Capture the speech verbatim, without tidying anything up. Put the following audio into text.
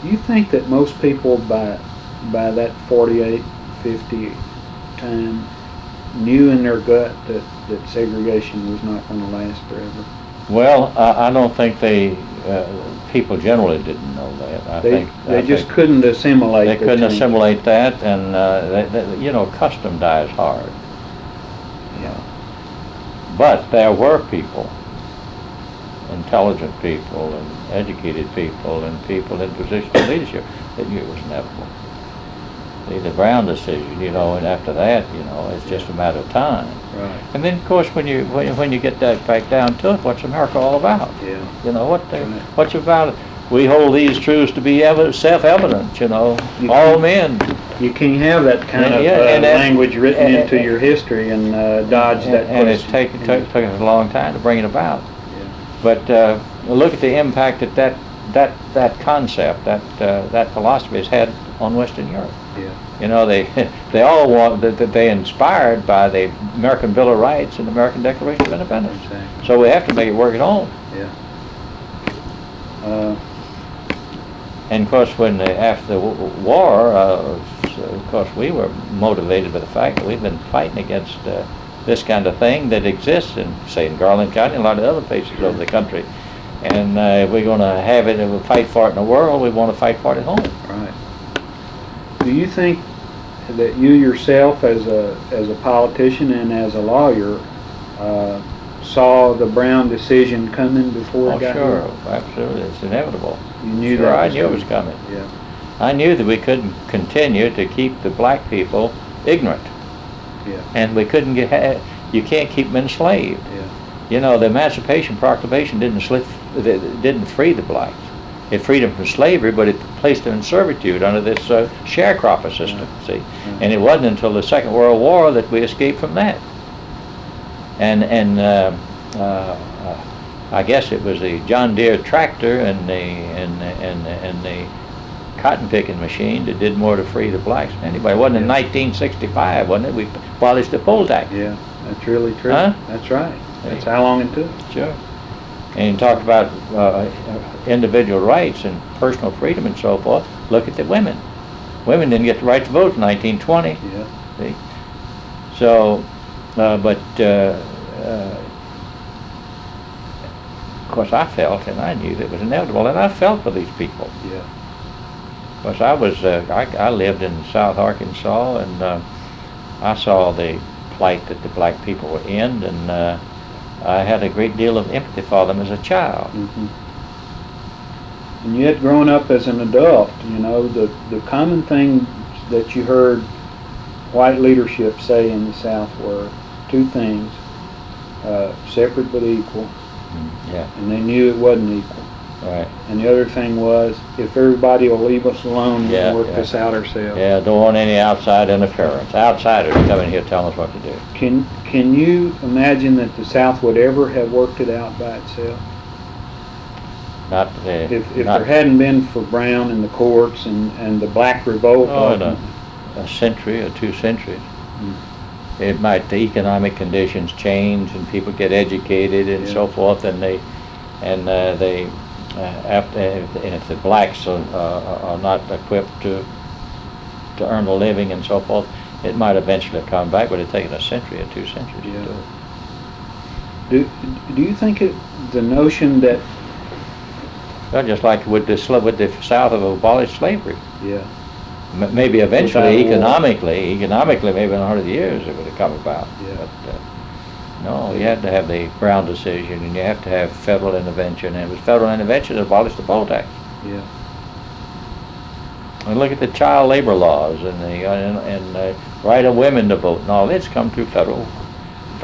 Do you think that most people by by that forty-eight, fifty time knew in their gut that, that segregation was not going to last forever? Well, I, I don't think they, uh, people generally didn't know that. I they think they I just think couldn't assimilate. They couldn't change. assimilate that, and uh, they, they, you know, custom dies hard. Yeah. But there were people, intelligent people, and educated people, and people in positions of leadership that knew it was inevitable. The, the Brown decision, you know, and after that, you know, it's just a matter of time. Right. And then, of course, when you when, when you get that back down to it, what's America all about? Yeah. You know what? They, Right. What's about? We hold these truths to be evi- self-evident. You know, You all men. You can't have that kind Yeah, of yeah, uh, and that- language written and- into and- your history and uh, dodge that And it's question. taken took, took us a long time to bring it about. Yeah. But uh, look at the impact that that that, that concept, that uh, that philosophy has had on Western Europe. Yeah. You know, they they all want that that they inspired by the American Bill of Rights and the American Declaration of Independence. Exactly. So we have to make it work at home. Yeah. Uh, And of course, when the, after the w- war, uh, so of course, we were motivated by the fact that we've been fighting against uh, this kind of thing that exists in, say, in Garland County and a lot of other places over the country. And uh, if we're going to have it, if we fight for it in the world, we want to fight for it at home. right. Do you think that you yourself, as a as a politician and as a lawyer, uh, saw the Brown decision coming before Oh, it got sure, here? absolutely, it's inevitable. You knew Sure, that. I was knew it was coming. Yeah. I knew that we couldn't continue to keep the black people ignorant, Yeah. and we couldn't get. Ha- you can't keep them enslaved. Yeah. You know, the Emancipation Proclamation didn't slip, didn't free the blacks. It freed them from slavery, but it placed them in servitude under this uh, sharecropper system. Right. See, Right. and it wasn't until the Second World War that we escaped from that. And and uh, uh, uh, I guess it was the John Deere tractor and the and the, and the, and the cotton picking machine that did more to free the blacks than anybody. It wasn't in Yeah. nineteen sixty-five, wasn't it? We abolished the poll tax. Yeah. That's really true. Huh? That's right. That's Hey. how long it took. Sure. And you talk about uh, individual rights and personal freedom and so forth. Look at the women. Women didn't get the right to vote in nineteen twenty. Yeah. See? So, uh, but uh, uh, of course I felt, and I knew that it was inevitable, and I felt for these people. Yeah. Because I was, uh, I, I lived in South Arkansas, and uh, I saw the plight that the black people were in, and uh, I had a great deal of empathy for them as a child. Mm-hmm. And yet, growing up as an adult, you know, the, the common thing that you heard white leadership say in the South were two things, uh, separate but equal, Mm, yeah, and they knew it wasn't equal. right. And the other thing was, if everybody will leave us alone, Yeah, we'll work yeah. this out ourselves. Yeah, don't want any outside interference. Outsiders coming here telling us what to do. Can, can you imagine that the South would ever have worked it out by itself? Not uh, If, if not there hadn't been for Brown and the courts and, and the black revolt, Oh, no. ultimately. a century or two centuries. Mm. It might, the economic conditions change and people get educated and Yeah. so forth, and they, and uh, they, uh, after, and if the blacks are, uh, are not equipped to, to earn a living and so forth, it might eventually come back, but it's taken a century or two centuries Yeah. to do it. Do, do you think it, the notion that, Well, just like with the, sla- with the South have abolished slavery. yeah, M- Maybe eventually, Without war. economically, economically, maybe in a hundred years it would have come about. Yeah. But, uh, no, you had to have the Brown decision, and you have to have federal intervention, and it was federal intervention that abolished the poll tax. yeah, And look at the child labor laws and the uh, and, and uh, right of women to vote and all. It's come through federal